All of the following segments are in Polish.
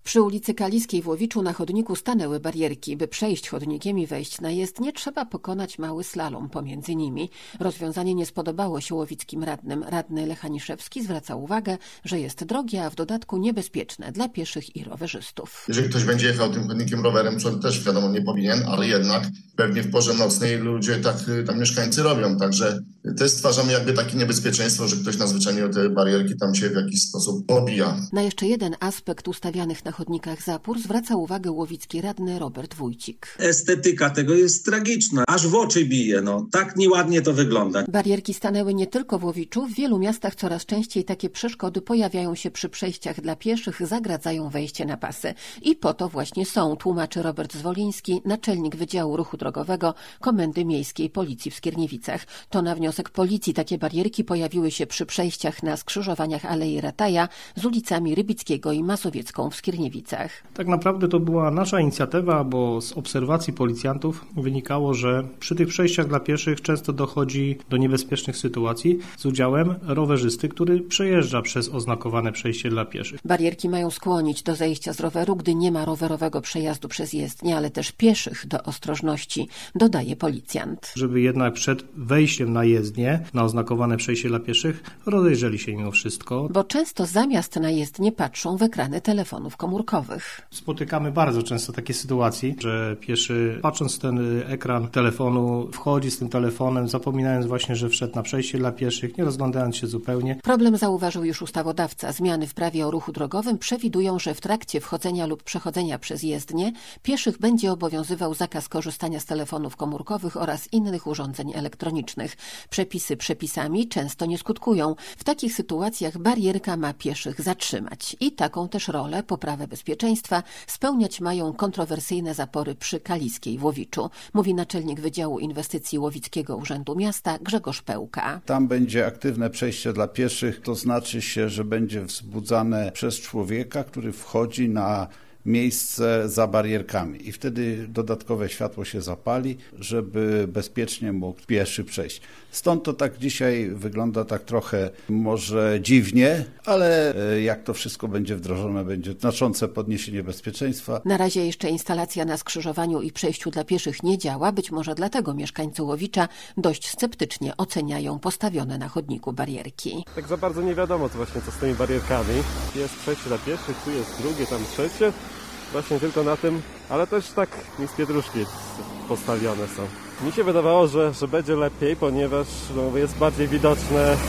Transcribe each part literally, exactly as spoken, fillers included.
Przy ulicy Kaliskiej w Łowiczu na chodniku stanęły barierki. By przejść chodnikiem i wejść na jezdnię, trzeba pokonać mały slalom pomiędzy nimi. Rozwiązanie nie spodobało się łowickim radnym. Radny Lech Aniszewski zwraca uwagę, że jest drogie, a w dodatku niebezpieczne dla pieszych i rowerzystów. Jeżeli ktoś będzie jechał tym chodnikiem rowerem, co też wiadomo nie powinien, ale jednak pewnie w porze nocnej ludzie tak tam mieszkańcy robią. Także też stwarzamy jakby takie niebezpieczeństwo, że ktoś nadzwyczajnie o te barierki tam się w jakiś sposób pobija. Na jeszcze jeden aspekt ustawianych na chodnikach zapór zwraca uwagę łowicki radny Robert Wójcik. Estetyka tego jest tragiczna, aż w oczy bije, no tak nieładnie to wygląda. Barierki stanęły nie tylko w Łowiczu, w wielu miastach coraz częściej takie przeszkody pojawiają się przy przejściach dla pieszych, zagradzają wejście na pasy. I po to właśnie są, tłumaczy Robert Zwoliński, naczelnik Wydziału Ruchu Drogowego Komendy Miejskiej Policji w Skierniewicach. To na wniosek policji takie barierki pojawiły się przy przejściach na skrzyżowaniach Alei Rataja z ulicami Rybickiego i Mazowiecką w Skierniewicach. Tak naprawdę to była nasza inicjatywa, bo z obserwacji policjantów wynikało, że przy tych przejściach dla pieszych często dochodzi do niebezpiecznych sytuacji z udziałem rowerzysty, który przejeżdża przez oznakowane przejście dla pieszych. Barierki mają skłonić do zejścia z roweru, gdy nie ma rowerowego przejazdu przez jezdnię, ale też pieszych do ostrożności, dodaje policjant. Żeby jednak przed wejściem na jezdnię, na oznakowane przejście dla pieszych, rozejrzeli się mimo wszystko. Bo często zamiast na jezdnię patrzą w ekrany telefonów komórkowych. Spotykamy bardzo często takie sytuacje, że pieszy patrząc w ten ekran telefonu wchodzi z tym telefonem, zapominając właśnie, że wszedł na przejście dla pieszych, nie rozglądając się zupełnie. Problem zauważył już ustawodawca. Zmiany w prawie o ruchu drogowym przewidują, że w trakcie wchodzenia lub przechodzenia przez jezdnię pieszych będzie obowiązywał zakaz korzystania z telefonów komórkowych oraz innych urządzeń elektronicznych. Przepisy przepisami często nie skutkują. W takich sytuacjach barierka ma pieszych zatrzymać. I taką też rolę, poprawę bezpieczeństwa, spełniać mają kontrowersyjne zapory przy Kaliskiej w Łowiczu, mówi naczelnik Wydziału Inwestycji Łowickiego Urzędu Miasta Grzegorz Pełka. Tam będzie aktywne przejście dla pieszych, to znaczy się, że będzie wzbudzane przez człowieka, który wchodzi na miejsce za barierkami i wtedy dodatkowe światło się zapali, żeby bezpiecznie mógł pieszy przejść. Stąd to tak dzisiaj wygląda tak trochę może dziwnie, ale jak to wszystko będzie wdrożone, będzie znaczące podniesienie bezpieczeństwa. Na razie jeszcze instalacja na skrzyżowaniu i przejściu dla pieszych nie działa, być może dlatego mieszkańcy Łowicza dość sceptycznie oceniają postawione na chodniku barierki. Tak za bardzo nie wiadomo co właśnie co z tymi barierkami. Jest przejście dla pieszych, tu jest drugie, tam trzecie. Właśnie tylko na tym, ale też tak nic pietruszki postawione są. Mi się wydawało, że, że będzie lepiej, ponieważ no, jest bardziej widoczne e,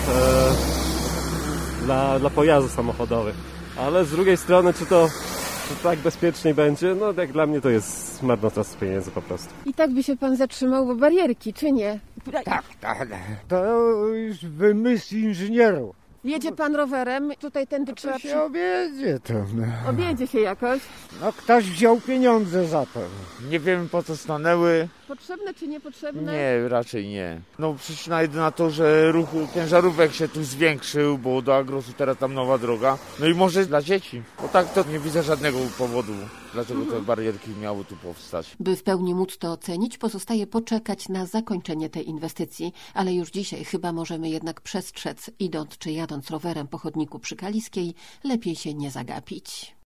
dla, dla pojazdów samochodowych. Ale z drugiej strony, czy to czy tak bezpieczniej będzie, no jak dla mnie to jest marnotrawstwo pieniędzy po prostu. I tak by się pan zatrzymał, bo barierki, czy nie? Tak, tak. To już wymysł inżynierów. Jedzie pan rowerem, tutaj tędy trzeba... To się objedzie to. No. Objedzie się jakoś. No ktoś wziął pieniądze za to. Nie wiem po co stanęły. Potrzebne czy niepotrzebne? Nie, raczej nie. No przyczyna jedyna to, że ruch ciężarówek się tu zwiększył, bo do Agrosu teraz tam nowa droga. No i może dla dzieci. Bo tak to nie widzę żadnego powodu, dlaczego te barierki miały tu powstać. By w pełni móc to ocenić, pozostaje poczekać na zakończenie tej inwestycji, ale już dzisiaj chyba możemy jednak przestrzec, idąc czy jadąc rowerem po chodniku przy Kaliskiej, lepiej się nie zagapić.